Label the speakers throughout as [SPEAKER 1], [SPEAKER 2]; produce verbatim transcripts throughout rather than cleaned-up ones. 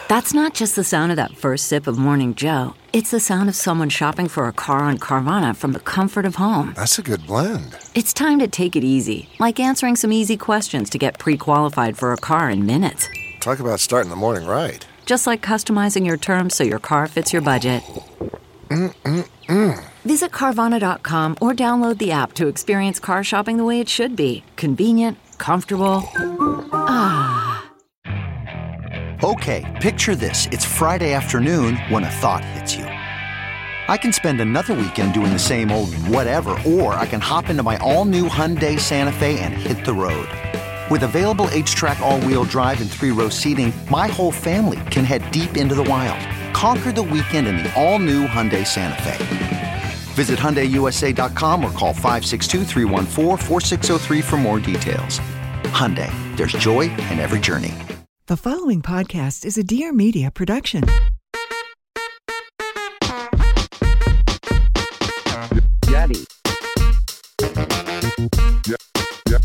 [SPEAKER 1] That's not just the sound of that first sip of Morning Joe. It's the sound of someone shopping for a car on Carvana from the comfort of home.
[SPEAKER 2] That's a good blend.
[SPEAKER 1] It's time to take it easy, like answering some easy questions to get pre-qualified for a car in minutes.
[SPEAKER 2] Talk about starting the morning right.
[SPEAKER 1] Just like customizing your terms so your car fits your budget.
[SPEAKER 2] Mm-mm-mm.
[SPEAKER 1] Visit Carvana dot com or download the app to experience car shopping the way it should be. Convenient, comfortable. Ah.
[SPEAKER 3] Okay, picture this. It's Friday afternoon when a thought hits you. I can spend another weekend doing the same old whatever, or I can hop into my all-new Hyundai Santa Fe and hit the road. With available H-Track all-wheel drive and three-row seating, my whole family can head deep into the wild. Conquer the weekend in the all-new Hyundai Santa Fe. Visit Hyundai U S A dot com or call five six two, three one four, four six zero three for more details. Hyundai, there's joy in every journey.
[SPEAKER 4] The following podcast is a Dear Media production.
[SPEAKER 5] Gabby.
[SPEAKER 2] Yeah, yeah.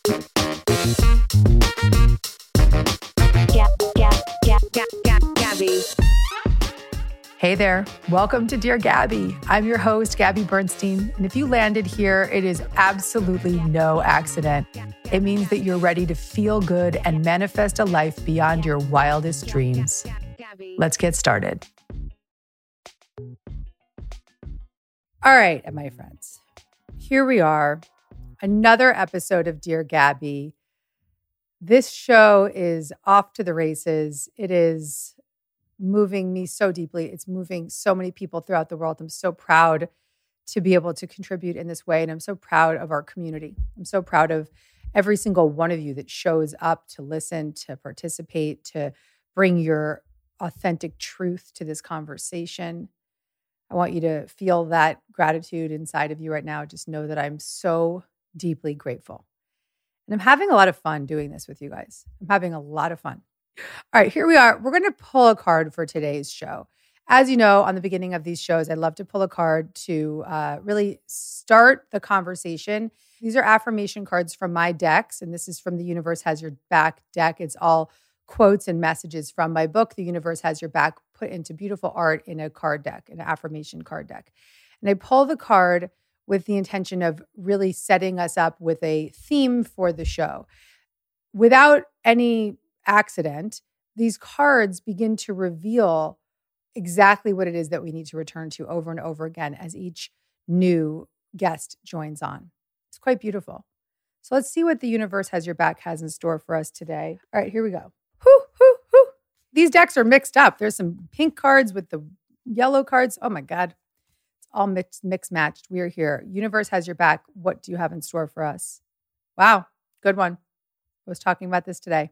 [SPEAKER 6] Gab, Gab, Gab, Gab, Gab, Gabby.
[SPEAKER 7] Hey there. Welcome to Dear Gabby. I'm your host, Gabby Bernstein. And if you landed here, it is absolutely no accident. It means that you're ready to feel good and manifest a life beyond your wildest dreams. Let's get started. All right, my friends. Here we are. Another episode of Dear Gabby. This show is off to the races. It is moving me so deeply. It's moving so many people throughout the world. I'm so proud to be able to contribute in this way. And I'm so proud of our community. I'm so proud of every single one of you that shows up to listen, to participate, to bring your authentic truth to this conversation. I want you to feel that gratitude inside of you right now. Just know that I'm so deeply grateful. And I'm having a lot of fun doing this with you guys. I'm having a lot of fun. All right, here we are. We're going to pull a card for today's show. As you know, on the beginning of these shows, I love to pull a card to uh, really start the conversation. These are affirmation cards from my decks, and this is from the Universe Has Your Back deck. It's all quotes and messages from my book, The Universe Has Your Back, put into beautiful art in a card deck, an affirmation card deck. And I pull the card with the intention of really setting us up with a theme for the show. Without any accident, these cards begin to reveal exactly what it is that we need to return to over and over again as each new guest joins on. It's quite beautiful. So let's see what the Universe Has Your Back has in store for us today. All right, here we go. Whoo, whoo, whoo. These decks are mixed up. There's some pink cards with the yellow cards. Oh my God. It's all mixed, mixed matched. We are here. Universe Has Your Back. What do you have in store for us? Wow, good one. I was talking about this today.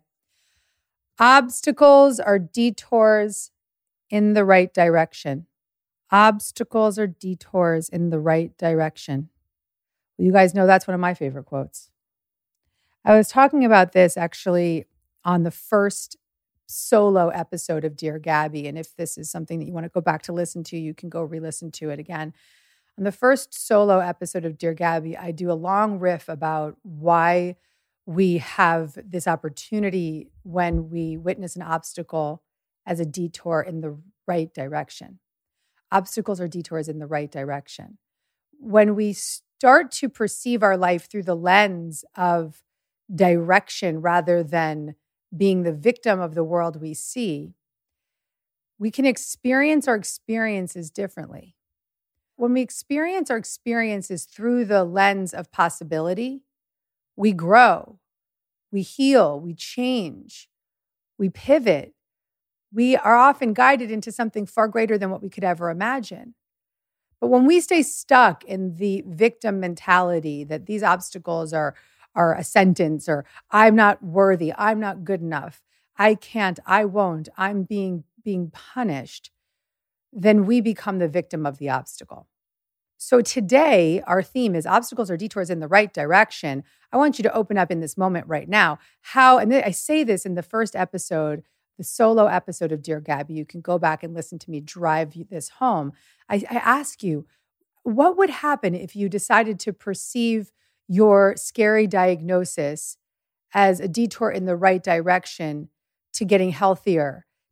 [SPEAKER 7] Obstacles are detours in the right direction. Obstacles are detours in the right direction. Well, you guys know that's one of my favorite quotes. I was talking about this actually on the first solo episode of Dear Gabby. And if this is something that you want to go back to listen to, you can go re-listen to it again. On the first solo episode of Dear Gabby, I do a long riff about why we have this opportunity when we witness an obstacle as a detour in the right direction. Obstacles are detours in the right direction. When we start to perceive our life through the lens of direction rather than being the victim of the world we see, we can experience our experiences differently. When we experience our experiences through the lens of possibility, we grow, we heal, we change, we pivot. We are often guided into something far greater than what we could ever imagine. But when we stay stuck in the victim mentality that these obstacles are, are a sentence, or I'm not worthy, I'm not good enough, I can't, I won't, I'm being, being punished, then we become the victim of the obstacle. So today, our theme is obstacles or detours in the right direction. I want you to open up in this moment right now how, and I say this in the first episode, the solo episode of Dear Gabby. You can go back and listen to me drive this home. I, I ask you, what would happen if you decided to perceive your scary diagnosis as a detour in the right direction to getting healthier,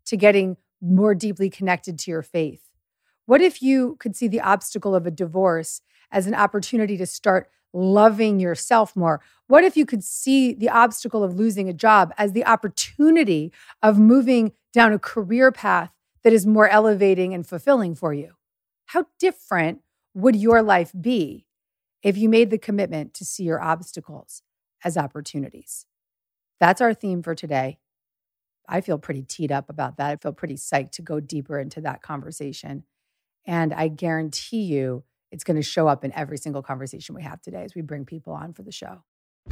[SPEAKER 7] to getting more deeply connected to your faith? What if you could see the obstacle of a divorce as an opportunity to start loving yourself more? What if you could see the obstacle of losing a job as the opportunity of moving down a career path that is more elevating and fulfilling for you? How different would your life be if you made the commitment to see your obstacles as opportunities? That's our theme for today. I feel pretty teed up about that. I feel pretty psyched to go deeper into that conversation. And I guarantee you it's going to show up in every single conversation we have today as we bring people on for the show.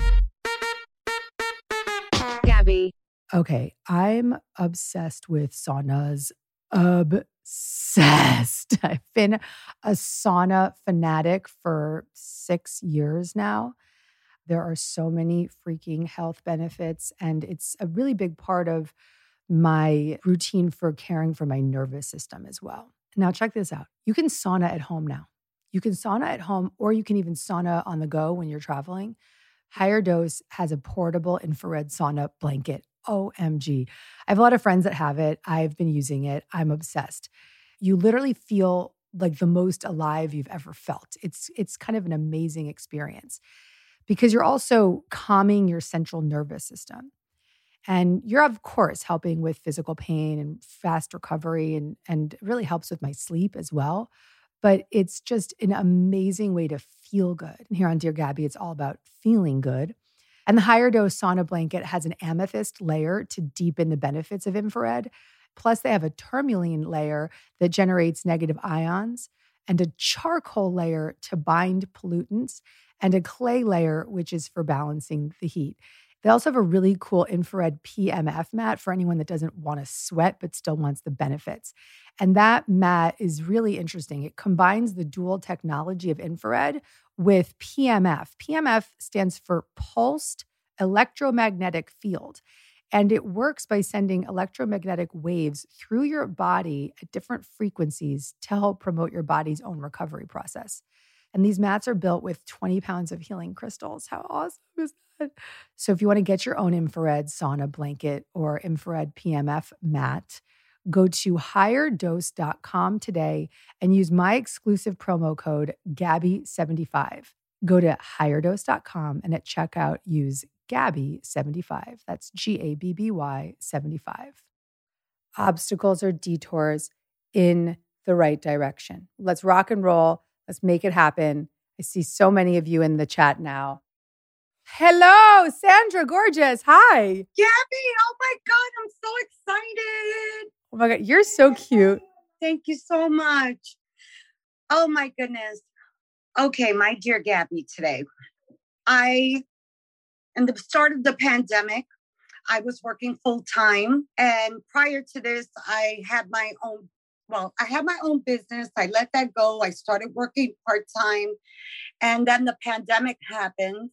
[SPEAKER 6] Gabby.
[SPEAKER 7] Okay, I'm obsessed with saunas. Obsessed. I've been a sauna fanatic for six years now. There are so many freaking health benefits, and it's a really big part of my routine for caring for my nervous system as well. Now, check this out. You can sauna at home now. You can sauna at home, or you can even sauna on the go when you're traveling. Higher Dose has a portable infrared sauna blanket. O M G. I have a lot of friends that have it. I've been using it. I'm obsessed. You literally feel like the most alive you've ever felt. It's, it's kind of an amazing experience because you're also calming your central nervous system. And you're, of course, helping with physical pain and fast recovery, and, and it really helps with my sleep as well. But it's just an amazing way to feel good. And here on Dear Gabby, it's all about feeling good. And the Higher Dose sauna blanket has an amethyst layer to deepen the benefits of infrared. Plus, they have a tourmaline layer that generates negative ions, and a charcoal layer to bind pollutants, and a clay layer, which is for balancing the heat. They also have a really cool infrared P M F mat for anyone that doesn't want to sweat but still wants the benefits. And that mat is really interesting. It combines the dual technology of infrared with P M F. P M F stands for pulsed electromagnetic field. And it works by sending electromagnetic waves through your body at different frequencies to help promote your body's own recovery process. And these mats are built with twenty pounds of healing crystals. How awesome is that? So if you want to get your own infrared sauna blanket or infrared P M F mat, go to higher dose dot com today and use my exclusive promo code Gabby seventy-five. Go to higher dose dot com and at checkout use Gabby seventy-five. That's G A B B Y seventy-five. Obstacles or detours in the right direction. Let's rock and roll. Let's make it happen. I see so many of you in the chat now. Hello, Sandra Gorgeous. Hi.
[SPEAKER 5] Gabby, oh my God, I'm so excited.
[SPEAKER 7] Oh my God, you're so cute.
[SPEAKER 5] Thank you so much. Oh my goodness. Okay, my dear Gabby, today, I, in the start of the pandemic, I was working full time. And prior to this, I had my own, well, I had my own business. I let that go. I started working part time. And then the pandemic happened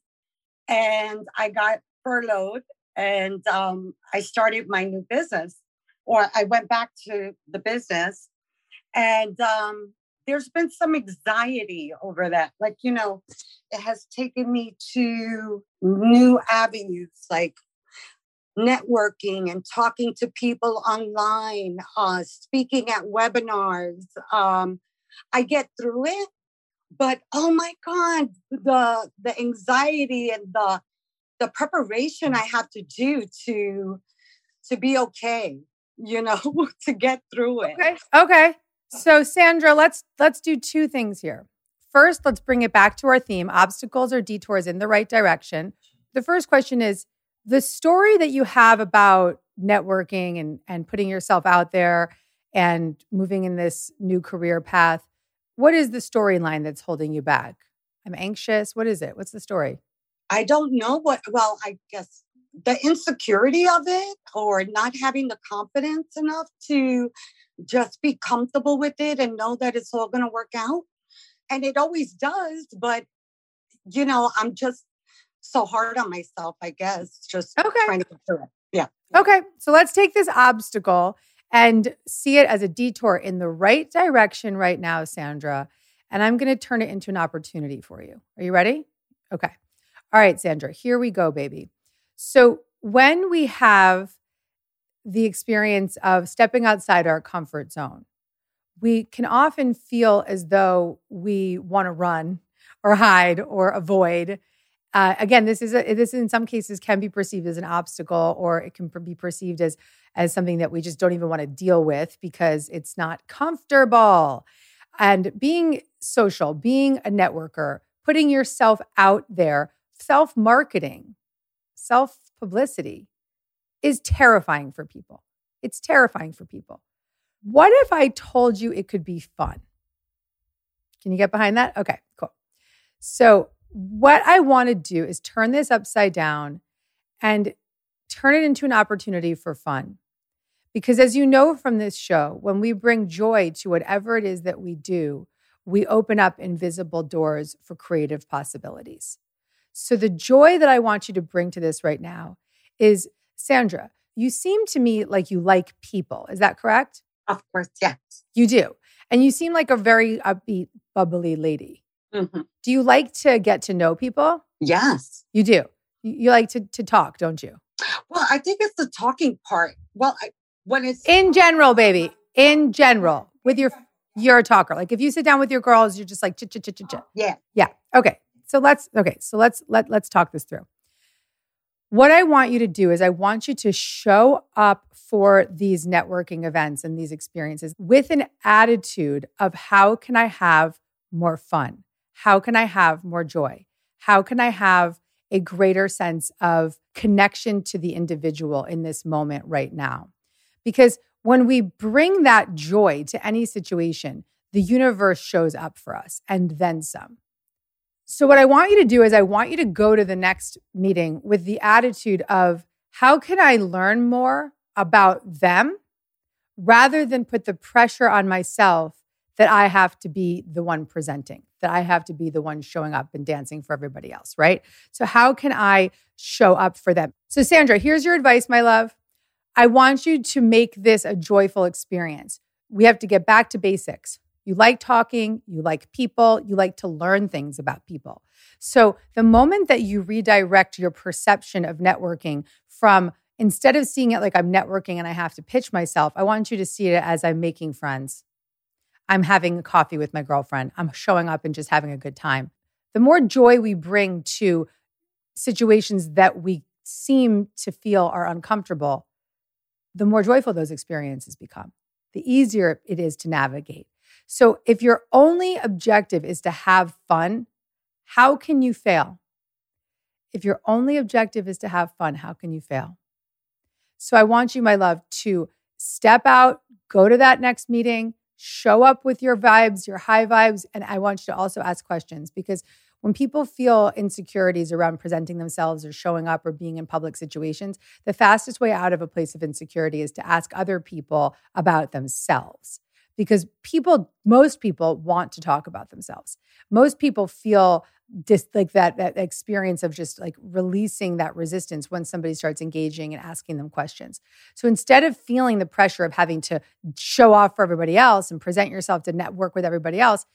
[SPEAKER 5] and I got furloughed and um, I started my new business, or I went back to the business. And um, there's been some anxiety over that. Like, you know, it has taken me to new avenues, like networking and talking to people online, uh, speaking at webinars. Um, I get through it, but oh my God, the the anxiety and the the preparation I have to do to to be okay, you know, to get through it.
[SPEAKER 7] Okay. Okay. So Sandra, let's let's do two things here. First, let's bring it back to our theme, obstacles or detours in the right direction. The first question is, the story that you have about networking and, and putting yourself out there and moving in this new career path, what is the storyline that's holding you back? I'm anxious. What is it? What's the story?
[SPEAKER 5] I don't know what, well, I guess the insecurity of it, or not having the confidence enough to just be comfortable with it and know that it's all going to work out. And it always does. But, you know, I'm just so hard on myself, I guess, just
[SPEAKER 7] okay.
[SPEAKER 5] trying to get through it. Yeah.
[SPEAKER 7] Okay. So let's take this obstacle and see it as a detour in the right direction right now, Sandra. And I'm going to turn it into an opportunity for you. Are you ready? Okay. All right, Sandra, here we go, baby. So when we have the experience of stepping outside our comfort zone, we can often feel as though we want to run or hide or avoid. Uh, again, this is a, this in some cases can be perceived as an obstacle, or it can be perceived as as something that we just don't even want to deal with because it's not comfortable. And being social, being a networker, putting yourself out there, self-marketing, self-publicity is terrifying for people. It's terrifying for people. What if I told you it could be fun? Can you get behind that? Okay, cool. So what I want to do is turn this upside down and turn it into an opportunity for fun. Because as you know from this show, when we bring joy to whatever it is that we do, we open up invisible doors for creative possibilities. So the joy that I want you to bring to this right now is, Sandra, you seem to me like you like people. Is that correct?
[SPEAKER 5] Of course, yes.
[SPEAKER 7] You do. And you seem like a very upbeat, bubbly lady.
[SPEAKER 5] Mm-hmm.
[SPEAKER 7] Do you like to get to know people?
[SPEAKER 5] Yes.
[SPEAKER 7] You do. You, you like to, to talk, don't you?
[SPEAKER 5] Well, I think it's the talking part. Well, I, when it's...
[SPEAKER 7] In general, baby. In general. With your... You're a talker. Like if you sit down with your girls, you're just like, chit, chit, chit, chit, chit.
[SPEAKER 5] Yeah.
[SPEAKER 7] Yeah. Okay. So let's, okay. So let's, let, let's talk this through. What I want you to do is I want you to show up for these networking events and these experiences with an attitude of how can I have more fun? How can I have more joy? How can I have a greater sense of connection to the individual in this moment right now? Because when we bring that joy to any situation, the universe shows up for us and then some. So what I want you to do is I want you to go to the next meeting with the attitude of how can I learn more about them rather than put the pressure on myself that I have to be the one presenting, that I have to be the one showing up and dancing for everybody else, right? So how can I show up for them? So Sandra, here's your advice, my love. I want you to make this a joyful experience. We have to get back to basics. You like talking, you like people, you like to learn things about people. So the moment that you redirect your perception of networking from, instead of seeing it like I'm networking and I have to pitch myself, I want you to see it as I'm making friends. I'm having a coffee with my girlfriend. I'm showing up and just having a good time. The more joy we bring to situations that we seem to feel are uncomfortable, the more joyful those experiences become, the easier it is to navigate. So if your only objective is to have fun, how can you fail? If your only objective is to have fun, how can you fail? So I want you, my love, to step out, go to that next meeting, show up with your vibes, your high vibes, and I want you to also ask questions, because when people feel insecurities around presenting themselves or showing up or being in public situations, the fastest way out of a place of insecurity is to ask other people about themselves. Because people, most people want to talk about themselves. Most people feel just like that, that experience of just like releasing that resistance when somebody starts engaging and asking them questions. So instead of feeling the pressure of having to show off for everybody else and present yourself to network with everybody else,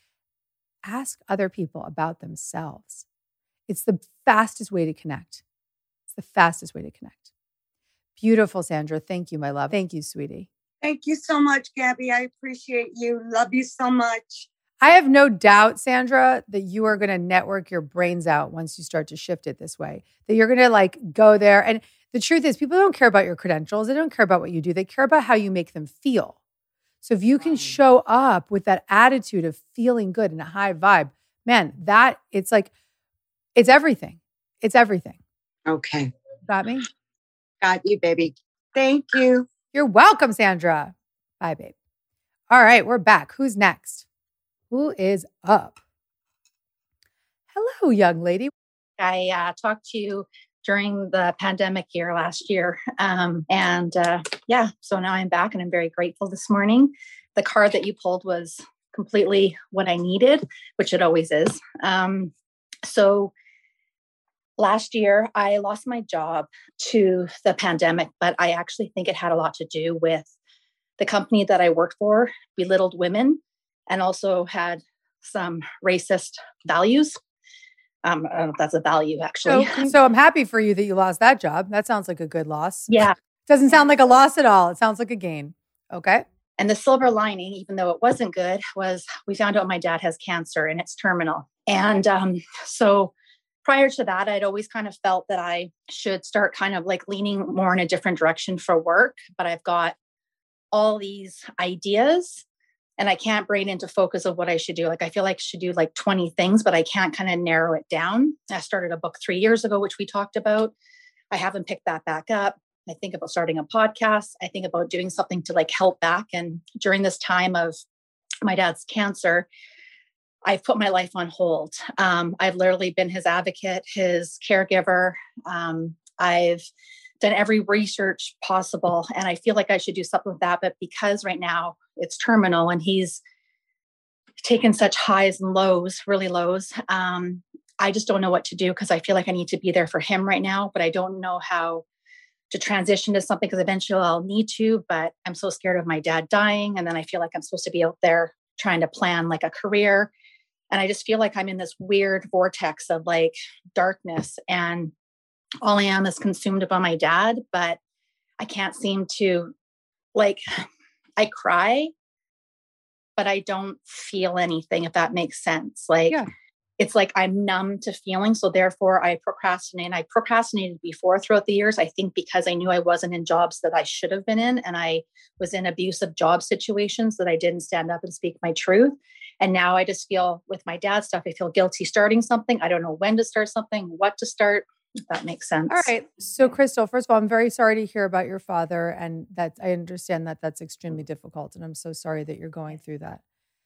[SPEAKER 7] ask other people about themselves. It's the fastest way to connect. It's the fastest way to connect. Beautiful, Sandra. Thank you, my love. Thank you, sweetie.
[SPEAKER 5] Thank you so much, Gabby. I appreciate you. Love you so much.
[SPEAKER 7] I have no doubt, Sandra, that you are going to network your brains out once you start to shift it this way, that you're going to like go there. And the truth is, people don't care about your credentials. They don't care about what you do. They care about how you make them feel. So if you can show up with that attitude of feeling good and a high vibe, man, that it's like, it's everything. It's everything.
[SPEAKER 5] Okay.
[SPEAKER 7] Got me?
[SPEAKER 5] Got you, baby. Thank you.
[SPEAKER 7] You're welcome, Sandra. Bye, babe. All right, we're back. Who's next? Who is up? Hello, young lady.
[SPEAKER 8] I uh, talked to you during the pandemic year last year. Um, and uh, yeah, so now I'm back and I'm very grateful this morning. The card that you pulled was completely what I needed, which it always is. Um, so last year, I lost my job to the pandemic, but I actually think it had a lot to do with the company that I worked for belittled women and also had some racist values. Um, I don't know if that's a value, actually.
[SPEAKER 7] So, so I'm happy for you that you lost that job. That sounds like a good loss.
[SPEAKER 8] Yeah.
[SPEAKER 7] Doesn't sound like a loss at all. It sounds like a gain. Okay.
[SPEAKER 8] And the silver lining, even though it wasn't good, was we found out my dad has cancer and it's terminal. And um, so prior to that, I'd always kind of felt that I should start kind of like leaning more in a different direction for work. But I've got all these ideas and I can't bring it into focus of what I should do. Like, I feel like I should do like twenty things, but I can't kind of narrow it down. I started a book three years ago, which we talked about. I haven't picked that back up. I think about starting a podcast. I think about doing something to like help back. And during this time of my dad's cancer, I've put my life on hold. Um, I've literally been his advocate, his caregiver. Um, I've done every research possible. And I feel like I should do something with that. But because right now it's terminal and he's taken such highs and lows, really lows, um, I just don't know what to do because I feel like I need to be there for him right now. But I don't know how to transition to something because eventually I'll need to, but I'm so scared of my dad dying. And then I feel like I'm supposed to be out there trying to plan like a career. And I just feel like I'm in this weird vortex of like darkness and all I am is consumed by my dad, but I can't seem to like, I cry, but I don't feel anything, if that makes sense. Like, yeah. It's like I'm numb to feeling. So therefore I procrastinate. And I procrastinated before throughout the years, I think because I knew I wasn't in jobs that I should have been in. And I was in abusive job situations that I didn't stand up and speak my truth. And now I just feel with my dad's stuff, I feel guilty starting something. I don't know when to start something, what to start, if that makes sense.
[SPEAKER 7] All right. So Crystal, first of all, I'm very sorry to hear about your father. And that I understand that that's extremely difficult. And I'm so sorry that you're going through that.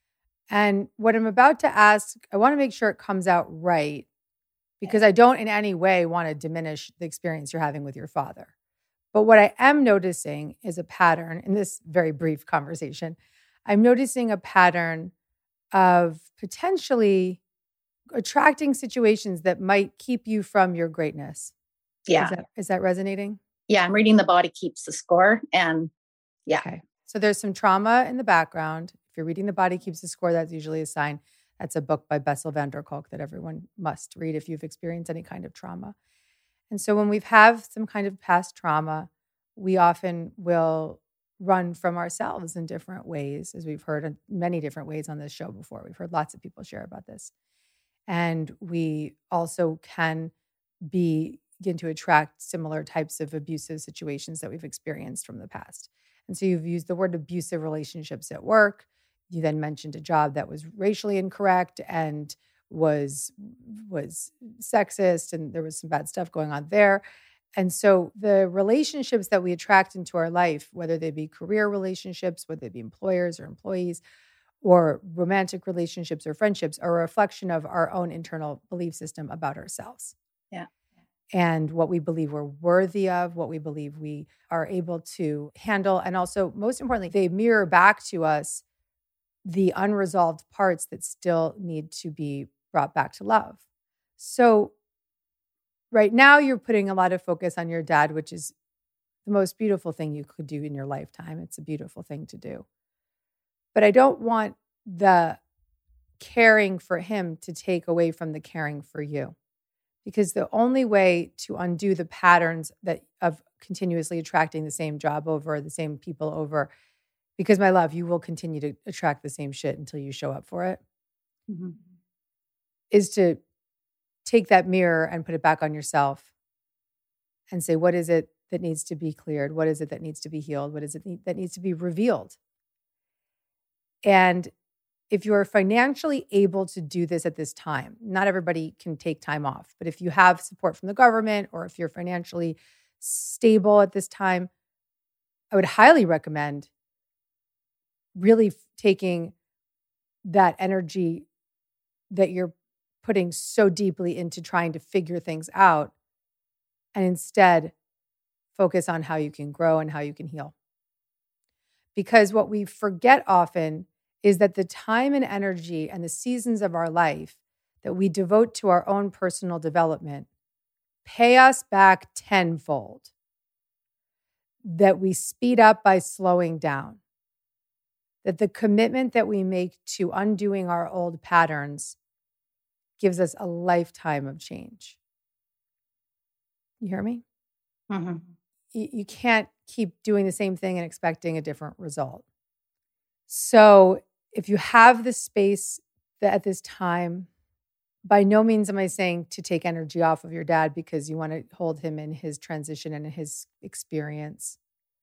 [SPEAKER 7] And what I'm about to ask, I want to make sure it comes out right because I don't in any way want to diminish the experience you're having with your father. But what I am noticing is a pattern in this very brief conversation. I'm noticing a pattern of potentially attracting situations that might keep you from your greatness.
[SPEAKER 8] Yeah.
[SPEAKER 7] Is that, is that resonating?
[SPEAKER 8] Yeah. I'm reading The Body Keeps the Score. And yeah.
[SPEAKER 7] Okay. So there's some trauma in the background. If you're reading The Body Keeps the Score, that's usually a sign. That's a book by Bessel van der Kolk that everyone must read if you've experienced any kind of trauma. And so when we've have some kind of past trauma, we often will run from ourselves in different ways, as we've heard in many different ways on this show before. We've heard lots of people share about this. And we also can be, begin to attract similar types of abusive situations that we've experienced from the past. And so you've used the word abusive relationships at work. You then mentioned a job that was racially incorrect and was was sexist, and there was some bad stuff going on there. And so the relationships that we attract into our life, whether they be career relationships, whether they be employers or employees, or romantic relationships or friendships, are a reflection of our own internal belief system about ourselves.
[SPEAKER 8] Yeah.
[SPEAKER 7] And what we believe we're worthy of, what we believe we are able to handle. And also, most importantly, they mirror back to us the unresolved parts that still need to be brought back to love. So right now you're putting a lot of focus on your dad, which is the most beautiful thing you could do in your lifetime. It's a beautiful thing to do. But I don't want the caring for him to take away from the caring for you. Because the only way to undo the patterns that of continuously attracting the same job over, the same people over, because my love, you will continue to attract the same shit until you show up for it, mm-hmm. is to take that mirror and put it back on yourself and say, what is it that needs to be cleared? What is it that needs to be healed? What is it that needs to be revealed? And if you are financially able to do this at this time, not everybody can take time off, but if you have support from the government or if you're financially stable at this time, I would highly recommend really taking that energy that you're putting so deeply into trying to figure things out and instead focus on how you can grow and how you can heal. Because what we forget often is that the time and energy and the seasons of our life that we devote to our own personal development pay us back tenfold. That we speed up by slowing down. That the commitment that we make to undoing our old patterns gives us a lifetime of change. You hear me?
[SPEAKER 8] Mm-hmm.
[SPEAKER 7] you, you can't keep doing the same thing and expecting a different result. So if you have the space that at this time, by no means am I saying to take energy off of your dad because you want to hold him in his transition and in his experience.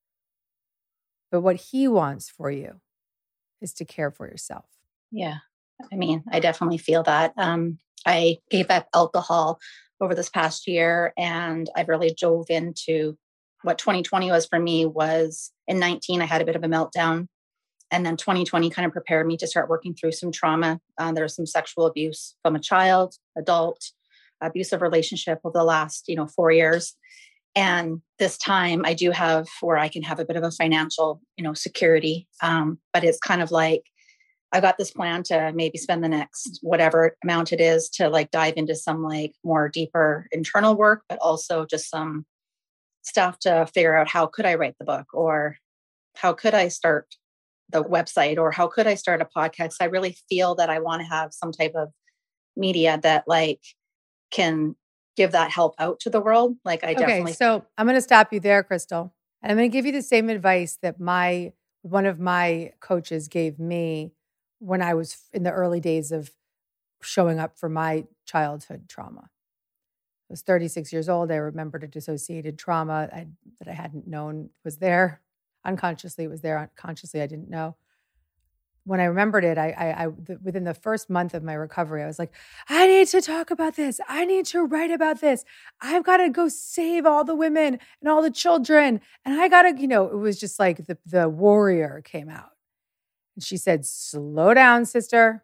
[SPEAKER 7] But what he wants for you is to care for yourself.
[SPEAKER 8] Yeah. I mean, I definitely feel that. Um, I gave up alcohol over this past year, and I've really dove into what twenty twenty was for me. Was in nineteen, I had a bit of a meltdown. And then twenty twenty kind of prepared me to start working through some trauma. Uh, there was some sexual abuse from a child, adult, abusive relationship over the last, you know, four years. And this time I do have where I can have a bit of a financial, you know, security. Um, but it's kind of like, I got this plan to maybe spend the next whatever amount it is to like dive into some like more deeper internal work, but also just some stuff to figure out how could I write the book, or how could I start the website, or how could I start a podcast? I really feel that I want to have some type of media that like can give that help out to the world. Like I
[SPEAKER 7] okay,
[SPEAKER 8] definitely.
[SPEAKER 7] So I'm going to stop you there, Crystal. And I'm going to give you the same advice that my, one of my coaches gave me when I was in the early days of showing up for my childhood trauma. I was thirty-six years old. I remembered a dissociated trauma I, that I hadn't known was there. Unconsciously, it was there. Consciously, I didn't know. When I remembered it, I, I, I the, within the first month of my recovery, I was like, I need to talk about this. I need to write about this. I've got to go save all the women and all the children. And I got to, you know, it was just like the, the warrior came out. And she said, slow down, sister.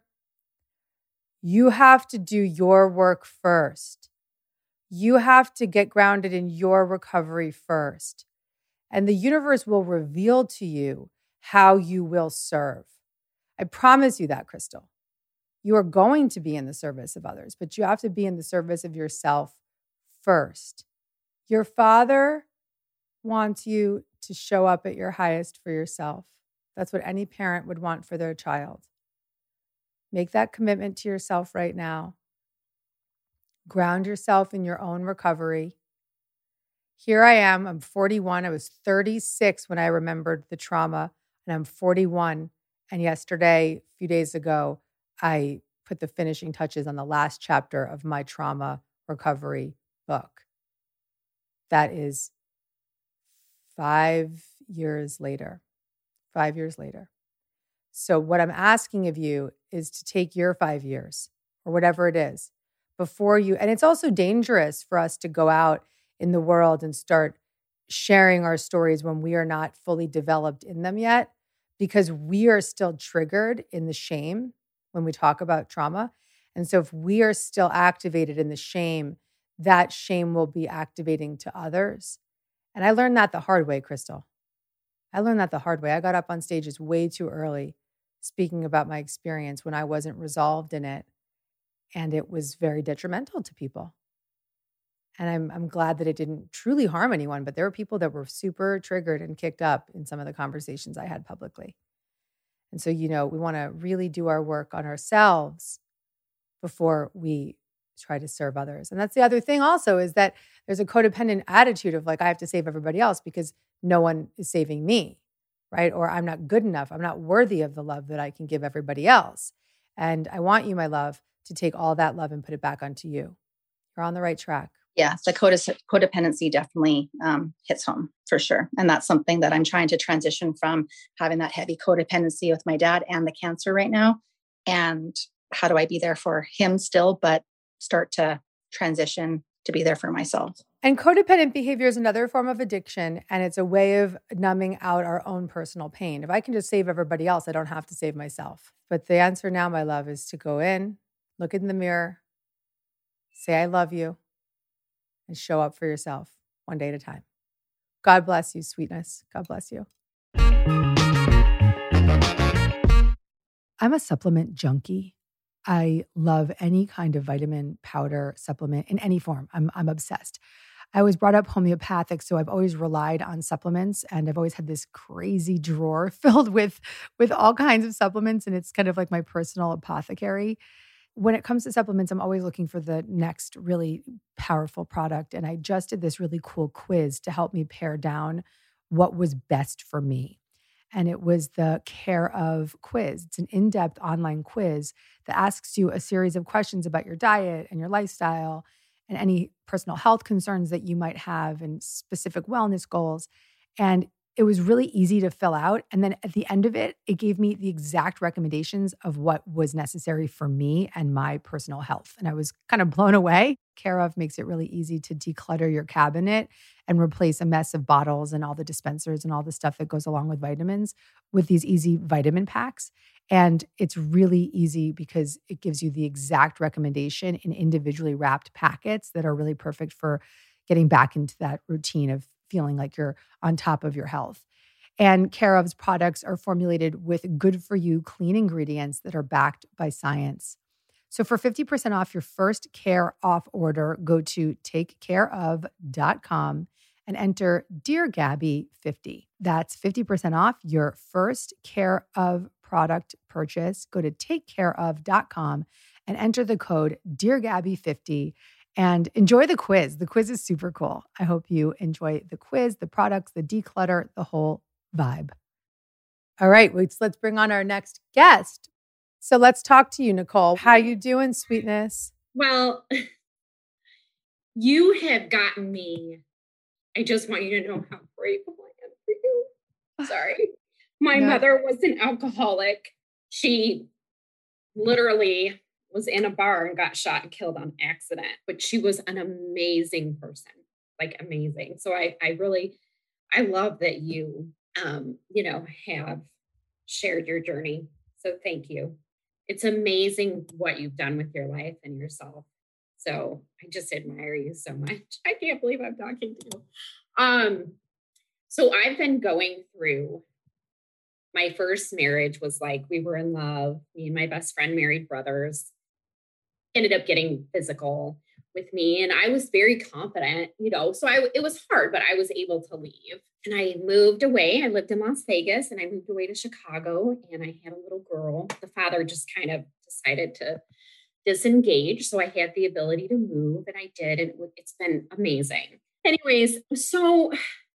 [SPEAKER 7] You have to do your work first. You have to get grounded in your recovery first. And the universe will reveal to you how you will serve. I promise you that, Crystal. You are going to be in the service of others, but you have to be in the service of yourself first. Your father wants you to show up at your highest for yourself. That's what any parent would want for their child. Make that commitment to yourself right now. Ground yourself in your own recovery. Here I am, I'm forty-one. I was thirty-six when I remembered the trauma, and I'm forty-one. And yesterday, a few days ago, I put the finishing touches on the last chapter of my trauma recovery book. That is five years later. Five years later. So what I'm asking of you is to take your five years or whatever it is before you, and it's also dangerous for us to go out in the world and start sharing our stories when we are not fully developed in them yet, because we are still triggered in the shame when we talk about trauma. And so if we are still activated in the shame, that shame will be activating to others. And I learned that the hard way, Crystal. I learned that the hard way. I got up on stages way too early speaking about my experience when I wasn't resolved in it. And it was very detrimental to people. And I'm I'm glad that it didn't truly harm anyone, but there were people that were super triggered and kicked up in some of the conversations I had publicly. And so, you know, we want to really do our work on ourselves before we try to serve others. And that's the other thing also, is that there's a codependent attitude of like, I have to save everybody else because no one is saving me, right? Or I'm not good enough. I'm not worthy of the love that I can give everybody else. And I want you, my love, to take all that love and put it back onto you. You're on the right track.
[SPEAKER 8] Yeah, the codependency definitely um, hits home for sure. And that's something that I'm trying to transition from, having that heavy codependency with my dad and the cancer right now. And how do I be there for him still, but start to transition to be there for myself?
[SPEAKER 7] And codependent behavior is another form of addiction, and it's a way of numbing out our own personal pain. If I can just save everybody else, I don't have to save myself. But the answer now, my love, is to go in, look in the mirror, say, I love you, and show up for yourself one day at a time. God bless you, sweetness. God bless you. I'm a supplement junkie. I love any kind of vitamin, powder, supplement in any form. I'm I'm obsessed. I was brought up homeopathic, so I've always relied on supplements, and I've always had this crazy drawer filled with, with all kinds of supplements, and it's kind of like my personal apothecary. when it comes to supplements, I'm always looking for the next really powerful product. And I just did this really cool quiz to help me pare down what was best for me. And it was the Care of quiz. It's an in-depth online quiz that asks you a series of questions about your diet and your lifestyle and any personal health concerns that you might have and specific wellness goals. And it was really easy to fill out. And then at the end of it, it gave me the exact recommendations of what was necessary for me and my personal health. And I was kind of blown away. Care of makes it really easy to declutter your cabinet and replace a mess of bottles and all the dispensers and all the stuff that goes along with vitamins with these easy vitamin packs. And it's really easy because it gives you the exact recommendation in individually wrapped packets that are really perfect for getting back into that routine of feeling like you're on top of your health. And Care of's products are formulated with good for you clean ingredients that are backed by science. So for fifty percent off your first Care Off order, go to take care of dot com and enter Dear Gabby fifty. That's fifty percent off your first Care of product purchase. Go to take care of dot com and enter the code Dear Gabby fifty. And enjoy the quiz. The quiz is super cool. I hope you enjoy the quiz, the products, the declutter, the whole vibe. All right, let's bring on our next guest. So let's talk to you, Nicole. How you doing, sweetness?
[SPEAKER 9] Well, you have gotten me. I just want you to know how grateful I am for you. Sorry. My no. mother was an alcoholic. She literally was in a bar and got shot and killed on accident, but she was an amazing person, like amazing. So I, I really, I love that you, um, you know, have shared your journey. So thank you. It's amazing what you've done with your life and yourself. So I just admire you so much. I can't believe I'm talking to you. Um, so I've been going through, my first marriage was like, we were in love. Me and my best friend married brothers. Ended up getting physical with me. And I was very confident, you know, so I, it was hard, but I was able to leave. And I moved away. I lived in Las Vegas and I moved away to Chicago and I had a little girl. The father just kind of decided to disengage. So I had the ability to move and I did. And it's been amazing. Anyways, so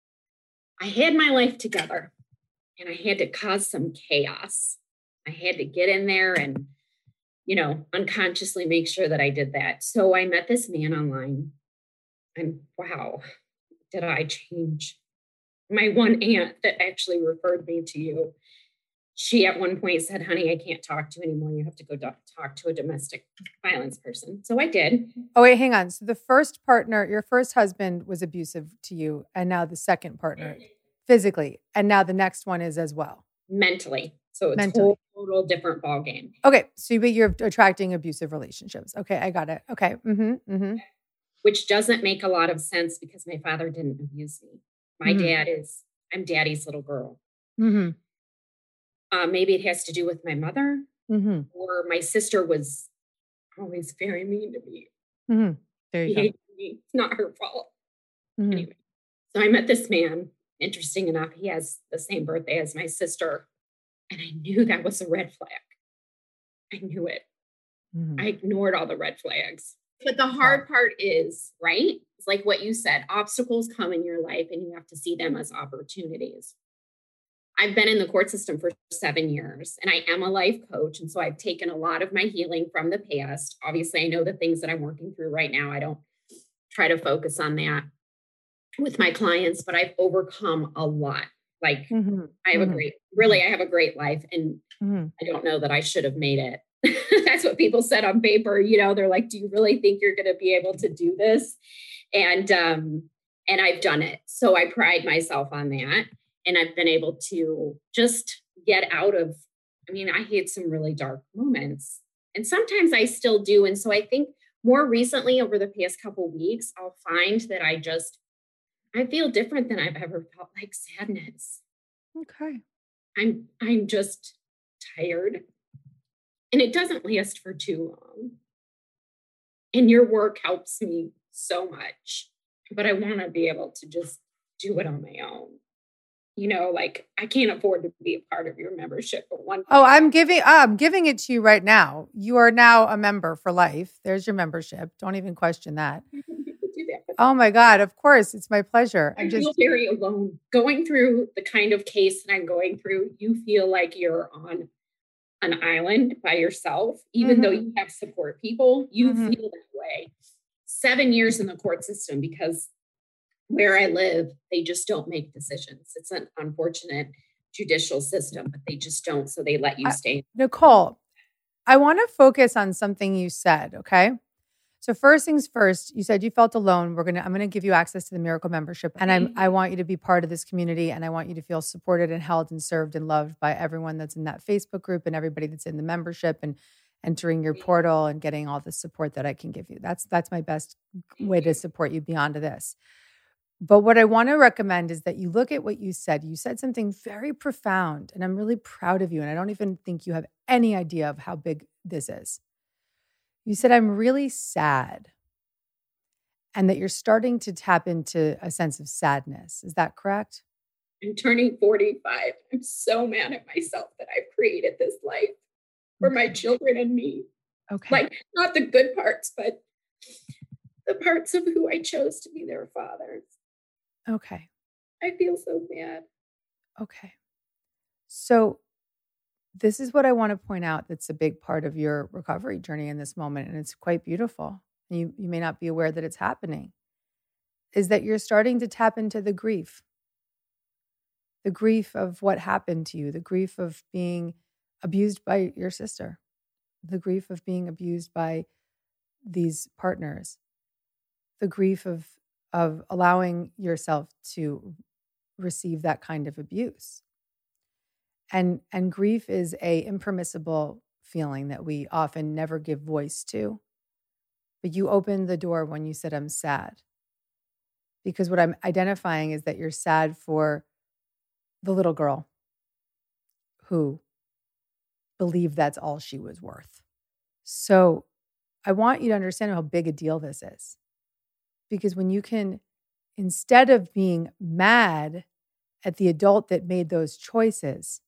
[SPEAKER 9] I had my life together and I had to cause some chaos. I had to get in there and, you know, unconsciously make sure that I did that. So I met this man online and wow, did I change? My one aunt that actually referred me to you, she at one point said, honey, I can't talk to you anymore. You have to go do- talk to a domestic violence person. So I did.
[SPEAKER 7] Oh, wait, hang on. So the first partner, your first husband was abusive to you. And now the second partner physically. And now the next one is as well.
[SPEAKER 9] Mentally. So it's
[SPEAKER 7] Mentally.
[SPEAKER 9] a total different ball game.
[SPEAKER 7] Okay. So but you're attracting abusive relationships. Okay. I got it. Okay. Mm-hmm. Mm-hmm.
[SPEAKER 9] Which doesn't make a lot of sense because my father didn't abuse me. My mm-hmm. dad is, I'm daddy's little girl.
[SPEAKER 7] Mm-hmm.
[SPEAKER 9] Uh, maybe it has to do with my mother
[SPEAKER 7] mm-hmm.
[SPEAKER 9] or my sister was always very mean to me.
[SPEAKER 7] Mm-hmm. There you
[SPEAKER 9] she
[SPEAKER 7] go.
[SPEAKER 9] hated me. It's not her fault.
[SPEAKER 7] Mm-hmm.
[SPEAKER 9] Anyway, so I met this man. Interesting enough, he has the same birthday as my sister. And I knew that was a red flag. I knew it.
[SPEAKER 7] Mm-hmm.
[SPEAKER 9] I ignored all the red flags. But the hard part is, right? It's like what you said, obstacles come in your life and you have to see them as opportunities. I've been in the court system for seven years and I am a life coach. And so I've taken a lot of my healing from the past. Obviously, I know the things that I'm working through right now. I don't try to focus on that with my clients, but I've overcome a lot. Like
[SPEAKER 7] mm-hmm.
[SPEAKER 9] I have
[SPEAKER 7] mm-hmm.
[SPEAKER 9] a great, really, I have a great life and
[SPEAKER 7] mm-hmm.
[SPEAKER 9] I don't know that I should have made it. That's what people said on paper. You know, they're like, do you really think you're going to be able to do this? And, um, and I've done it. So I pride myself on that. And I've been able to just get out of, I mean, I had some really dark moments and sometimes I still do. And so I think more recently over the past couple of weeks, I'll find that I just, I feel different than I've ever felt, like sadness.
[SPEAKER 7] Okay.
[SPEAKER 9] I'm, I'm just tired. And it doesn't last for too long. And your work helps me so much, but I want to be able to just do it on my own. you know, like I can't afford to be a part of your membership. But one,
[SPEAKER 7] oh, I'm giving, I'm giving it to you right now. You are now a member for life. There's your membership. Don't even question that.
[SPEAKER 9] do that.
[SPEAKER 7] Oh my God. Of course. It's my pleasure.
[SPEAKER 9] I
[SPEAKER 7] I'm
[SPEAKER 9] feel
[SPEAKER 7] just
[SPEAKER 9] very alone going through the kind of case that I'm going through. You feel like you're on an island by yourself, even
[SPEAKER 7] Mhm.
[SPEAKER 9] though you have support people, you
[SPEAKER 7] Mhm.
[SPEAKER 9] feel that way. Seven years in the court system because where I live, they just don't make decisions. It's an unfortunate judicial system, but they just don't. So they let you
[SPEAKER 7] I-
[SPEAKER 9] stay.
[SPEAKER 7] Nicole, I want to focus on something you said. Okay. So first things first, you said you felt alone. We're gonna, I'm gonna give you access to the Miracle membership, and I'm, I want you to be part of this community, and I want you to feel supported and held and served and loved by everyone that's in that Facebook group and everybody that's in the membership and entering your portal and getting all the support that I can give you. That's that's my best way to support you beyond this. But what I want to recommend is that you look at what you said. You said something very profound, and I'm really proud of you. And I don't even think you have any idea of how big this is. You said, I'm really sad, and that you're starting to tap into a sense of sadness. Is that correct?
[SPEAKER 9] I'm turning forty-five. I'm so mad at myself that I've created this life for my children and me.
[SPEAKER 7] Okay.
[SPEAKER 9] Like, not the good parts, but the parts of who I chose to be their fathers.
[SPEAKER 7] Okay.
[SPEAKER 9] I feel so bad.
[SPEAKER 7] Okay. So this is what I want to point out that's a big part of your recovery journey in this moment, and it's quite beautiful. And you, you may not be aware that it's happening, is that you're starting to tap into the grief. The grief of what happened to you, the grief of being abused by your sister, the grief of being abused by these partners, the grief of, of allowing yourself to receive that kind of abuse. And, and grief is a impermissible feeling that we often never give voice to. But you opened the door when you said, I'm sad. Because what I'm identifying is that you're sad for the little girl who believed that's all she was worth. So I want you to understand how big a deal this is. Because when you can, instead of being mad at the adult that made those choices,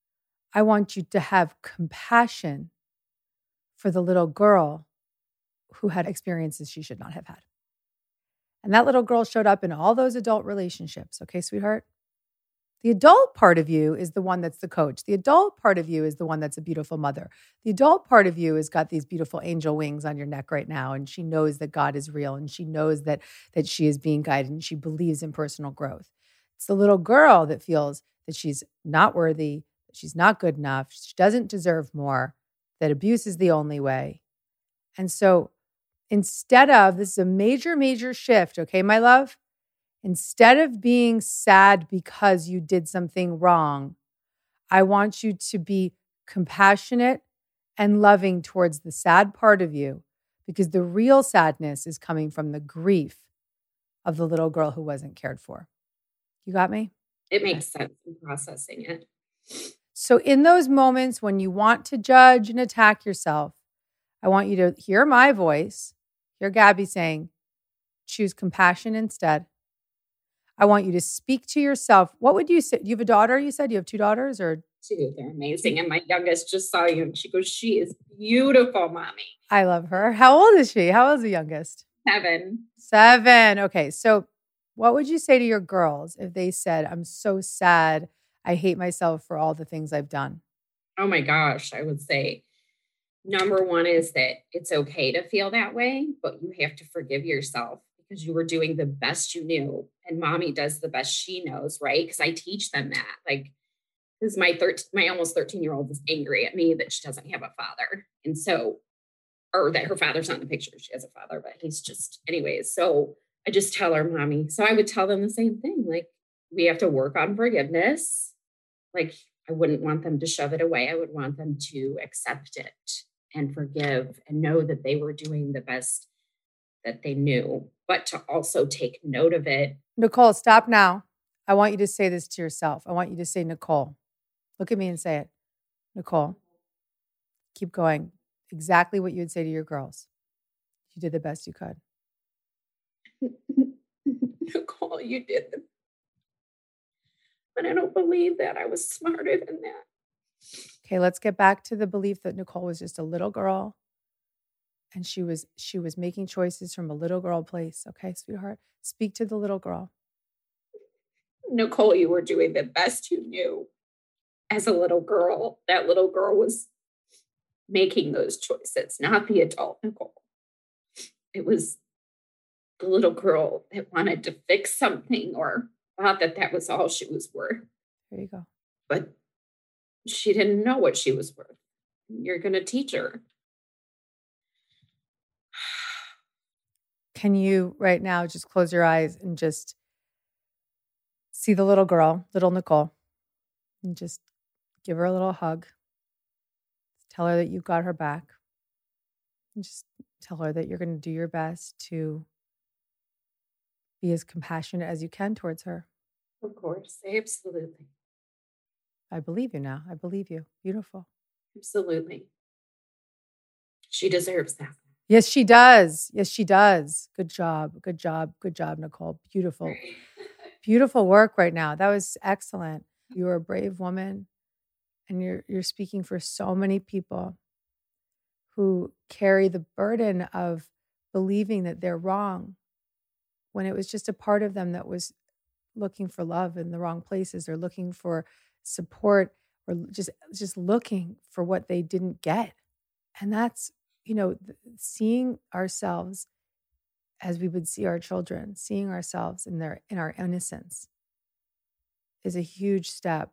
[SPEAKER 7] I want you to have compassion for the little girl who had experiences she should not have had. And that little girl showed up in all those adult relationships. Okay, sweetheart? The adult part of you is the one that's the coach. The adult part of you is the one that's a beautiful mother. The adult part of you has got these beautiful angel wings on your neck right now, and she knows that God is real, and she knows that, that she is being guided, and she believes in personal growth. It's the little girl that feels that she's not worthy, that she's not good enough, she doesn't deserve more, that abuse is the only way. And so instead of, this is a major, major shift, okay, my love? Instead of being sad because you did something wrong, I want you to be compassionate and loving towards the sad part of you, because the real sadness is coming from the grief of the little girl who wasn't cared for. You got me?
[SPEAKER 9] It makes sense in processing it.
[SPEAKER 7] So in those moments when you want to judge and attack yourself, I want you to hear my voice, hear Gabby saying, choose compassion instead. I want you to speak to yourself. What would you say? You have a daughter, you said? You have two daughters or?
[SPEAKER 9] Two. They're amazing. And my youngest just saw you and she goes, she is beautiful, mommy.
[SPEAKER 7] I love her. How old is she? How old is the youngest?
[SPEAKER 9] Seven.
[SPEAKER 7] Seven. Okay. So what would you say to your girls if they said, I'm so sad, I hate myself for all the things I've done?
[SPEAKER 9] Oh my gosh. I would say, number one is that it's okay to feel that way, but you have to forgive yourself because you were doing the best you knew. And mommy does the best she knows, right? Because I teach them that. Like, this is my thirteen, my almost thirteen year old is angry at me that she doesn't have a father. And so, or that her father's not in the picture. She has a father, but he's just, anyways. So I just tell her, mommy. So I would tell them the same thing. Like, we have to work on forgiveness. Like, I wouldn't want them to shove it away. I would want them to accept it and forgive and know that they were doing the best that they knew, but to also take note of it.
[SPEAKER 7] Nicole, stop now. I want you to say this to yourself. I want you to say, Nicole. Look at me and say it. Nicole, keep going. Exactly what you would say to your girls. You did the best you could.
[SPEAKER 9] Nicole, you did the But I don't believe that I was smarter than that.
[SPEAKER 7] Okay, let's get back to the belief that Nicole was just a little girl and she was she was making choices from a little girl place. Okay, sweetheart, speak to the little girl.
[SPEAKER 9] Nicole, you were doing the best you knew as a little girl. That little girl was making those choices, not the adult Nicole. It was the little girl that wanted to fix something or thought that that was all she was worth.
[SPEAKER 7] There you go.
[SPEAKER 9] But she didn't know what she was worth. You're going to teach her.
[SPEAKER 7] Can you right now just close your eyes and just see the little girl, little Nicole, and just give her a little hug. Tell her that you've got her back. And just tell her that you're going to do your best to be as compassionate as you can towards her.
[SPEAKER 9] Of course. Absolutely.
[SPEAKER 7] I believe you now. I believe you. Beautiful.
[SPEAKER 9] Absolutely. She deserves that.
[SPEAKER 7] Yes, she does. Yes, she does. Good job. Good job. Good job, Nicole. Beautiful. Beautiful work right now. That was excellent. You're a brave woman and you're you're speaking for so many people who carry the burden of believing that they're wrong when it was just a part of them that was looking for love in the wrong places or looking for support or just just looking for what they didn't get. And that's, you know, seeing ourselves as we would see our children, seeing ourselves in their in our innocence is a huge step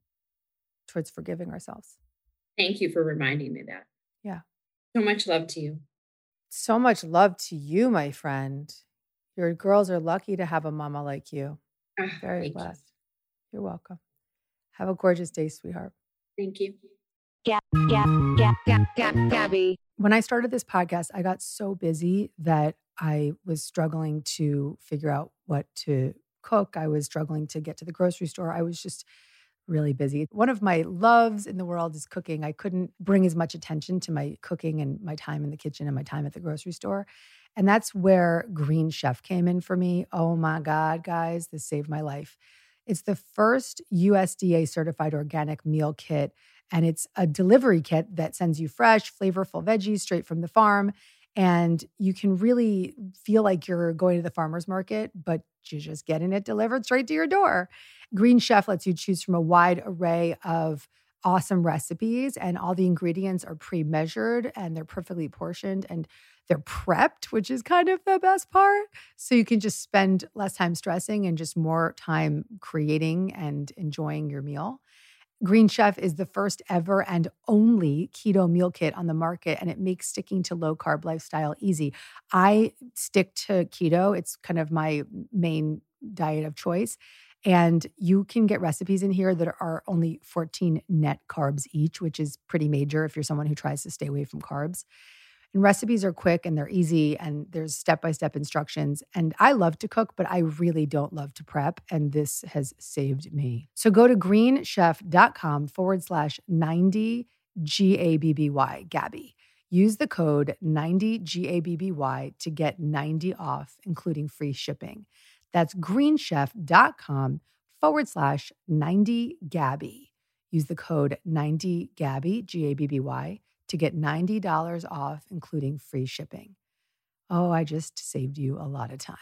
[SPEAKER 7] towards forgiving ourselves.
[SPEAKER 9] Thank you for reminding me that.
[SPEAKER 7] Yeah.
[SPEAKER 9] So much love to you.
[SPEAKER 7] So much love to you, my friend. Your girls are lucky to have a mama like you.
[SPEAKER 9] Uh,
[SPEAKER 7] Very blessed. You. You're welcome. Have a gorgeous day, sweetheart.
[SPEAKER 9] Thank you.
[SPEAKER 6] Gab, Gab, Gab, Gab, Gab, Gabby.
[SPEAKER 7] When I started this podcast, I got so busy that I was struggling to figure out what to cook. I was struggling to get to the grocery store. I was just really busy. One of my loves in the world is cooking. I couldn't bring as much attention to my cooking and my time in the kitchen and my time at the grocery store. And that's where Green Chef came in for me. Oh my God, guys, this saved my life. It's the first U S D A certified organic meal kit. And it's a delivery kit that sends you fresh, flavorful veggies straight from the farm. And you can really feel like you're going to the farmer's market, but you're just getting it delivered straight to your door. Green Chef lets you choose from a wide array of awesome recipes, and all the ingredients are pre-measured and they're perfectly portioned and they're prepped, which is kind of the best part. So you can just spend less time stressing and just more time creating and enjoying your meal. Green Chef is the first ever and only keto meal kit on the market, and it makes sticking to low-carb lifestyle easy. I stick to keto. It's kind of my main diet of choice. And you can get recipes in here that are only fourteen net carbs each, which is pretty major if you're someone who tries to stay away from carbs. And recipes are quick and they're easy and there's step-by-step instructions. And I love to cook, but I really don't love to prep. And this has saved me. So go to greenchef.com forward slash 90 G-A-B-B-Y, Gabby. Use the code ninety G A B B Y to get ninety off, including free shipping. That's greenchef.com forward slash 90 Gabby. Use the code ninety Gabby, G A B B Y, to get ninety dollars off, including free shipping. Oh, I just saved you a lot of time.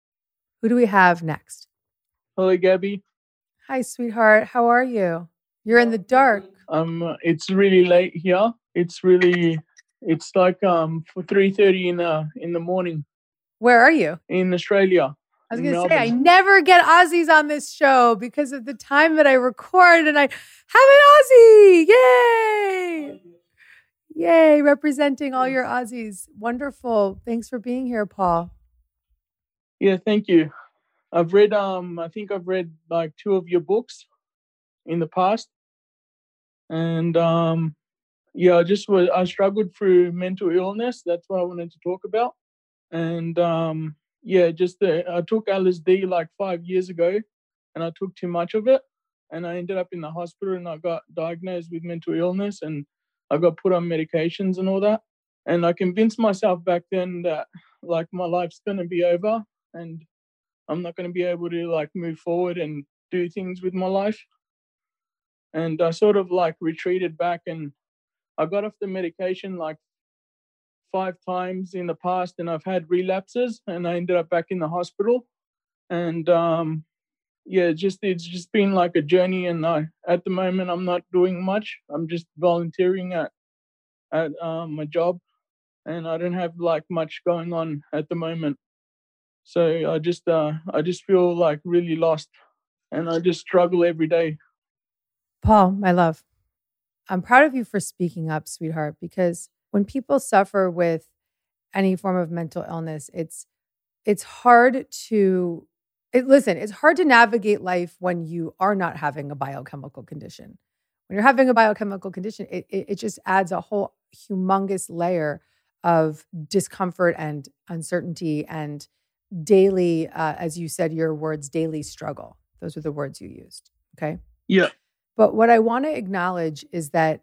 [SPEAKER 7] Who do we have next?
[SPEAKER 10] Hello, Gabby.
[SPEAKER 7] Hi, sweetheart. How are you? You're in the dark.
[SPEAKER 10] Um, it's really late here. It's really, it's like um for three thirty in the in the morning.
[SPEAKER 7] Where are you?
[SPEAKER 10] In Australia.
[SPEAKER 7] I was going to say, I never get Aussies on this show because of the time that I record, and I have an Aussie. Yay! Yay, representing all your Aussies. Wonderful. Thanks for being here, Paul.
[SPEAKER 10] Yeah, thank you. I've read, um, I think I've read like two of your books in the past. And um, yeah, I just was, I struggled through mental illness. That's what I wanted to talk about. And um, yeah, just the, I took L S D like five years ago and I took too much of it. And I ended up in the hospital and I got diagnosed with mental illness and I got put on medications and all that. And I convinced myself back then that like my life's going to be over and I'm not going to be able to like move forward and do things with my life. And I sort of like retreated back, and I got off the medication like five times in the past, and I've had relapses, and I ended up back in the hospital. And um, yeah, just it's just been like a journey. And I, at the moment, I'm not doing much. I'm just volunteering at at um, my job, and I don't have like much going on at the moment. So I just uh, I just feel like really lost, and I just struggle every day.
[SPEAKER 7] Paul, my love, I'm proud of you for speaking up, sweetheart, because when people suffer with any form of mental illness, it's it's hard to it, listen, it's hard to navigate life when you are not having a biochemical condition. When you're having a biochemical condition, it, it, it just adds a whole humongous layer of discomfort and uncertainty and daily, uh, as you said, your words, daily struggle. Those are the words you used. Okay.
[SPEAKER 10] Yeah.
[SPEAKER 7] But what I want to acknowledge is that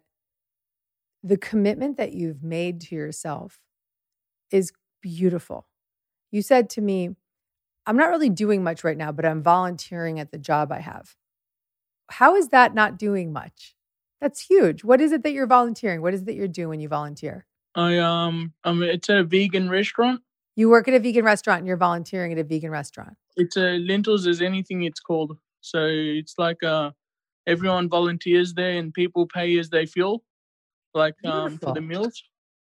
[SPEAKER 7] the commitment that you've made to yourself is beautiful. You said to me, I'm not really doing much right now, but I'm volunteering at the job I have. How is that not doing much? That's huge. What is it that you're volunteering? What is it that you're doing when you volunteer?
[SPEAKER 10] I um, I mean, it's a vegan restaurant.
[SPEAKER 7] You work at a vegan restaurant and you're volunteering at a vegan restaurant.
[SPEAKER 10] It's a Lentils Is Anything, it's called. So it's like uh, everyone volunteers there, and people pay as they feel, like um, for the meals.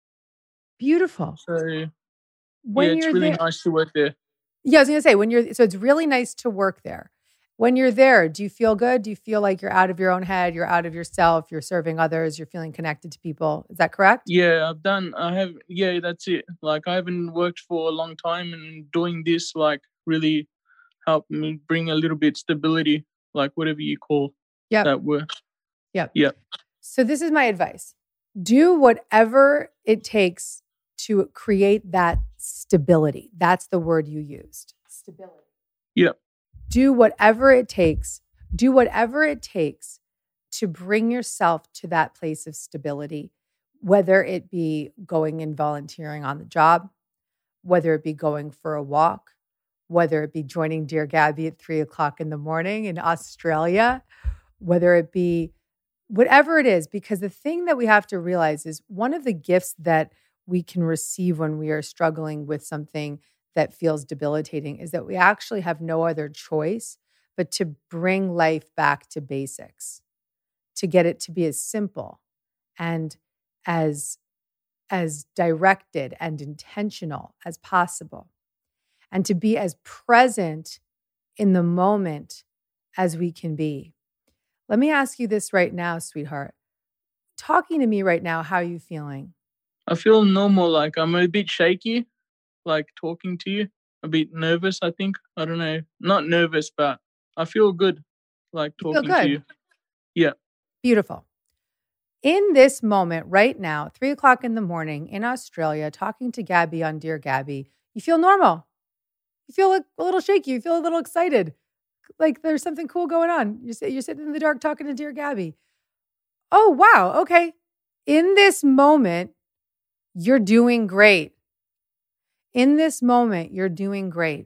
[SPEAKER 7] Beautiful.
[SPEAKER 10] So
[SPEAKER 7] when
[SPEAKER 10] yeah, it's
[SPEAKER 7] you're
[SPEAKER 10] really
[SPEAKER 7] there,
[SPEAKER 10] nice to work there.
[SPEAKER 7] Yeah, I was gonna say when you're so it's really nice to work there. When you're there, do you feel good? Do you feel like you're out of your own head? You're out of yourself. You're serving others. You're feeling connected to people. Is that correct?
[SPEAKER 10] Yeah, I've done. I have. Yeah, that's it. Like I haven't worked for a long time, and doing this like really helped me bring a little bit stability, like whatever you call
[SPEAKER 7] Yep.
[SPEAKER 10] that word.
[SPEAKER 7] Yep.
[SPEAKER 10] Yep.
[SPEAKER 7] So this is my advice. Do whatever it takes to create that stability. That's the word you used. Stability.
[SPEAKER 10] Yep.
[SPEAKER 7] Do whatever it takes. Do whatever it takes to bring yourself to that place of stability, whether it be going and volunteering on the job, whether it be going for a walk, whether it be joining Dear Gabby at three o'clock in the morning in Australia, whether it be whatever it is, because the thing that we have to realize is one of the gifts that we can receive when we are struggling with something that feels debilitating is that we actually have no other choice but to bring life back to basics, to get it to be as simple and as, as directed and intentional as possible, and to be as present in the moment as we can be. Let me ask you this right now, sweetheart. Talking to me right now, how are you feeling?
[SPEAKER 10] I feel normal. Like I'm a bit shaky, like talking to you. A bit nervous, I think. I don't know. Not nervous, but I feel good, like
[SPEAKER 7] You
[SPEAKER 10] talking
[SPEAKER 7] feel good.
[SPEAKER 10] to you. Yeah.
[SPEAKER 7] Beautiful. In this moment right now, three o'clock in the morning in Australia, talking to Gabby on Dear Gabby, you feel normal. You feel like a little shaky. You feel a little excited. Like there's something cool going on. You're, sit- you're sitting in the dark talking to Dear Gabby. Oh, wow. Okay. In this moment, you're doing great. In this moment, you're doing great.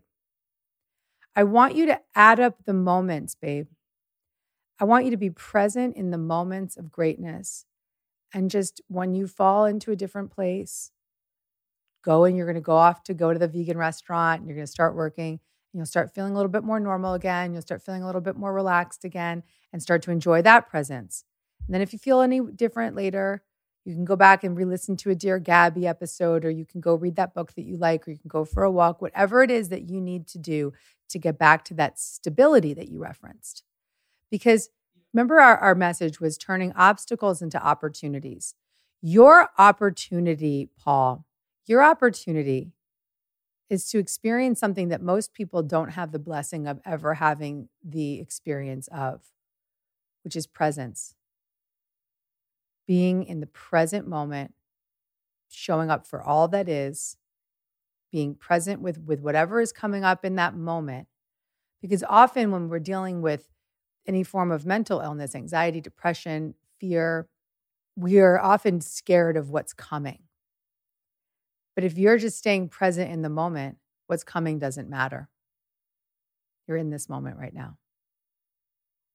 [SPEAKER 7] I want you to add up the moments, babe. I want you to be present in the moments of greatness. And just when you fall into a different place, go and you're going to go off to go to the vegan restaurant and you're going to start working. And you'll start feeling a little bit more normal again. You'll start feeling a little bit more relaxed again and start to enjoy that presence. And then if you feel any different later, you can go back and re-listen to a Dear Gabby episode, or you can go read that book that you like, or you can go for a walk, whatever it is that you need to do to get back to that stability that you referenced. Because remember our, our message was turning obstacles into opportunities. Your opportunity, Paul, your opportunity is to experience something that most people don't have the blessing of ever having the experience of, which is presence. Being in the present moment, showing up for all that is, being present with, with whatever is coming up in that moment. Because often when we're dealing with any form of mental illness, anxiety, depression, fear, we are often scared of what's coming. But if you're just staying present in the moment, what's coming doesn't matter. You're in this moment right now.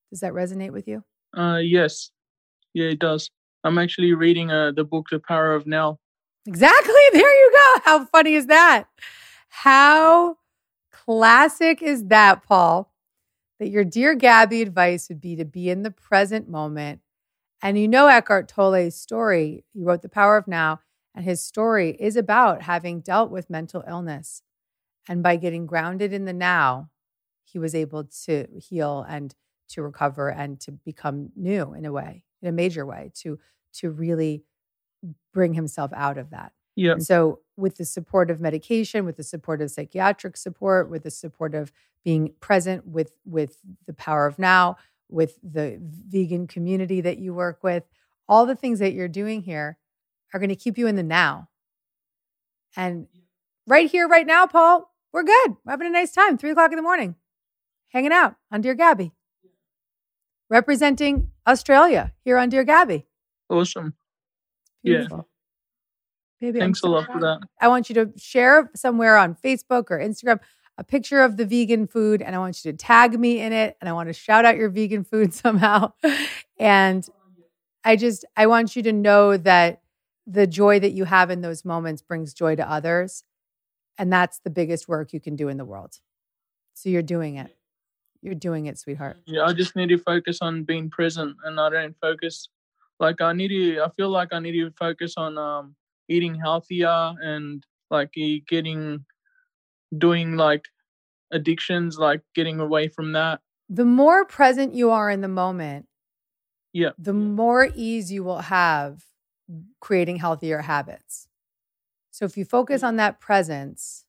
[SPEAKER 7] Does that resonate with you?
[SPEAKER 10] Uh, yes. Yeah, it does. I'm actually reading uh, the book, The Power of Now.
[SPEAKER 7] Exactly. There you go. How funny is that? How classic is that, Paul? That your Dear Gabby advice would be to be in the present moment. And you know Eckhart Tolle's story. He wrote The Power of Now, and his story is about having dealt with mental illness. And by getting grounded in the now, he was able to heal and to recover and to become new in a way, in a major way, to, to really bring himself out of that.
[SPEAKER 10] Yeah.
[SPEAKER 7] And so with the support of medication, with the support of psychiatric support, with the support of being present with, with the Power of Now, with the vegan community that you work with, all the things that you're doing here are going to keep you in the now. And right here, right now, Paul, we're good. We're having a nice time. Three o'clock in the morning, hanging out on Dear Gabby, representing Australia here on Dear Gabby.
[SPEAKER 10] Awesome.
[SPEAKER 7] Beautiful.
[SPEAKER 10] Yeah.
[SPEAKER 7] Baby,
[SPEAKER 10] Thanks
[SPEAKER 7] I'm so
[SPEAKER 10] a lot
[SPEAKER 7] proud.
[SPEAKER 10] for that.
[SPEAKER 7] I want you to share somewhere on Facebook or Instagram a picture of the vegan food, and I want you to tag me in it, and I want to shout out your vegan food somehow. And I just, I want you to know that the joy that you have in those moments brings joy to others. And that's the biggest work you can do in the world. So you're doing it. You're doing it, sweetheart.
[SPEAKER 10] Yeah, I just need to focus on being present, and I don't focus. Like I need to, I feel like I need to focus on um, eating healthier and like getting, doing like addictions, like getting away from that.
[SPEAKER 7] The more present you are in the moment,
[SPEAKER 10] yeah,
[SPEAKER 7] the more ease you will have creating healthier habits. So if you focus on that presence,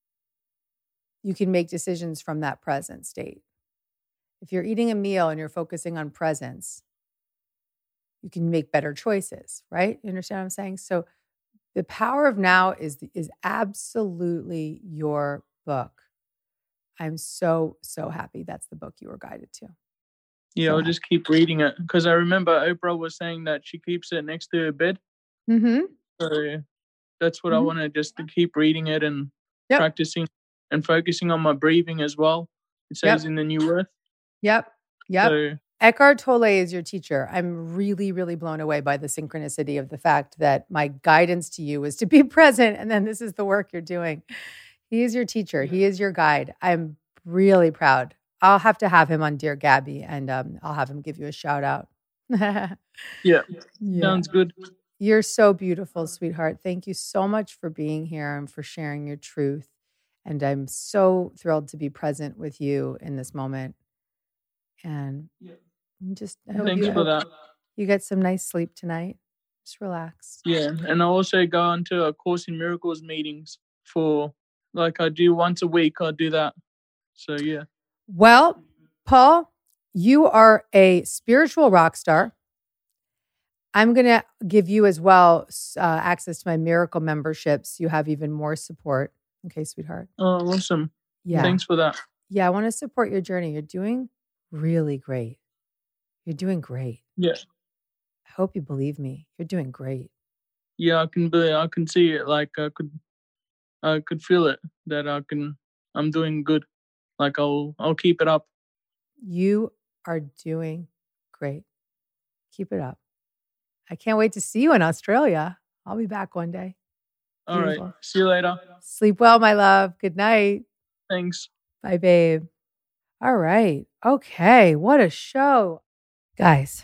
[SPEAKER 7] you can make decisions from that present state. If you're eating a meal and you're focusing on presence, you can make better choices, right? You understand what I'm saying? So The Power of Now is, is absolutely your book. I'm so, so happy that's the book you were guided to.
[SPEAKER 10] Yeah,
[SPEAKER 7] so
[SPEAKER 10] I'll just keep reading it because I remember Oprah was saying that she keeps it next to her bed.
[SPEAKER 7] Mm-hmm.
[SPEAKER 10] So that's what
[SPEAKER 7] mm-hmm.
[SPEAKER 10] I want to just to keep reading it and
[SPEAKER 7] yep.
[SPEAKER 10] practicing and focusing on my breathing as well. It says
[SPEAKER 7] yep.
[SPEAKER 10] in the New Earth.
[SPEAKER 7] Yep. Yep.
[SPEAKER 10] So,
[SPEAKER 7] Eckhart Tolle is your teacher. I'm really, really blown away by the synchronicity of the fact that my guidance to you is to be present. And then this is the work you're doing. He is your teacher. He is your guide. I'm really proud. I'll have to have him on Dear Gabby, and um, I'll have him give you a shout out.
[SPEAKER 10] yeah.
[SPEAKER 7] yeah.
[SPEAKER 10] Sounds good.
[SPEAKER 7] You're so beautiful, sweetheart. Thank you so much for being here and for sharing your truth. And I'm so thrilled to be present with you in this moment. And just I hope
[SPEAKER 10] Thanks
[SPEAKER 7] you,
[SPEAKER 10] for that.
[SPEAKER 7] You get some nice sleep tonight. Just relax.
[SPEAKER 10] Yeah. And I also go into a Course in Miracles meetings for, like I do once a week, I do that. So, yeah.
[SPEAKER 7] Well, Paul, you are a spiritual rock star. I'm going to give you as well uh, access to my Miracle memberships. You have even more support. Okay, sweetheart.
[SPEAKER 10] Oh, awesome.
[SPEAKER 7] Yeah.
[SPEAKER 10] Thanks for that.
[SPEAKER 7] Yeah, I want to support your journey. You're doing really great. You're doing great.
[SPEAKER 10] Yeah.
[SPEAKER 7] I hope you believe me. You're doing great.
[SPEAKER 10] Yeah, I can be, I can see it. Like I could, I could feel it that I can, I'm doing good. Like I'll, I'll keep it up.
[SPEAKER 7] You are doing great. Keep it up. I can't wait to see you in Australia. I'll be back one day.
[SPEAKER 10] All
[SPEAKER 7] Beautiful.
[SPEAKER 10] right. See you later.
[SPEAKER 7] Sleep well, my love. Good night.
[SPEAKER 10] Thanks.
[SPEAKER 7] Bye, babe. All right. Okay. What a show. Guys,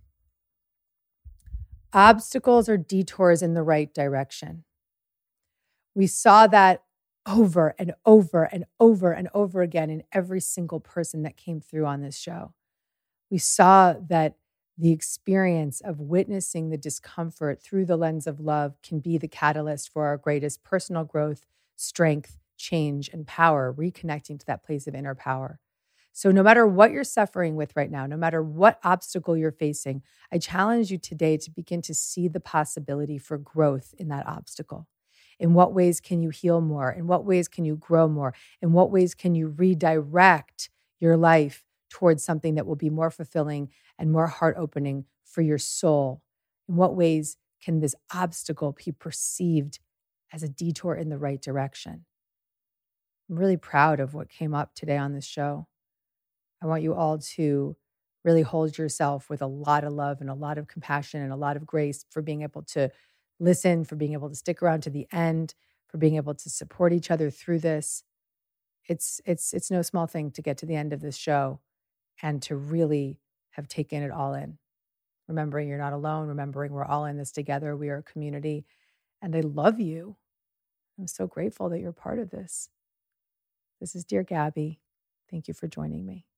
[SPEAKER 7] obstacles or detours in the right direction. We saw that over and over and over and over again in every single person that came through on this show. We saw that the experience of witnessing the discomfort through the lens of love can be the catalyst for our greatest personal growth, strength, change, and power, reconnecting to that place of inner power. So no matter what you're suffering with right now, no matter what obstacle you're facing, I challenge you today to begin to see the possibility for growth in that obstacle. In what ways can you heal more? In what ways can you grow more? In what ways can you redirect your life towards something that will be more fulfilling and more heart-opening for your soul? In what ways can this obstacle be perceived as a detour in the right direction? I'm really proud of what came up today on this show. I want you all to really hold yourself with a lot of love and a lot of compassion and a lot of grace for being able to listen, for being able to stick around to the end, for being able to support each other through this. It's it's it's no small thing to get to the end of this show and to really have taken it all in. Remembering you're not alone, remembering we're all in this together. We are a community, and I love you. I'm so grateful that you're part of this. This is Dear Gabby. Thank you for joining me.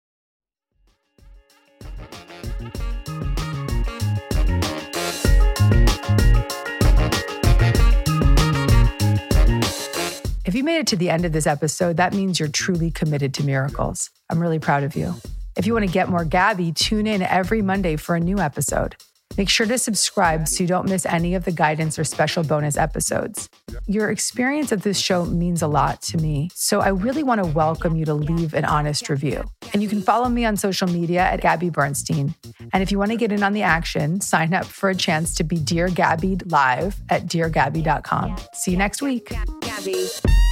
[SPEAKER 7] If you made it to the end of this episode, that means you're truly committed to miracles. I'm really proud of you. If you want to get more Gabby, tune in every Monday for a new episode. Make sure to subscribe so you don't miss any of the guidance or special bonus episodes. Your experience of this show means a lot to me, so I really want to welcome you to leave an honest review. And you can follow me on social media at Gabby Bernstein. And if you want to get in on the action, sign up for a chance to be Dear Gabby live at dear gabby dot com. See you next week.
[SPEAKER 6] Gabby.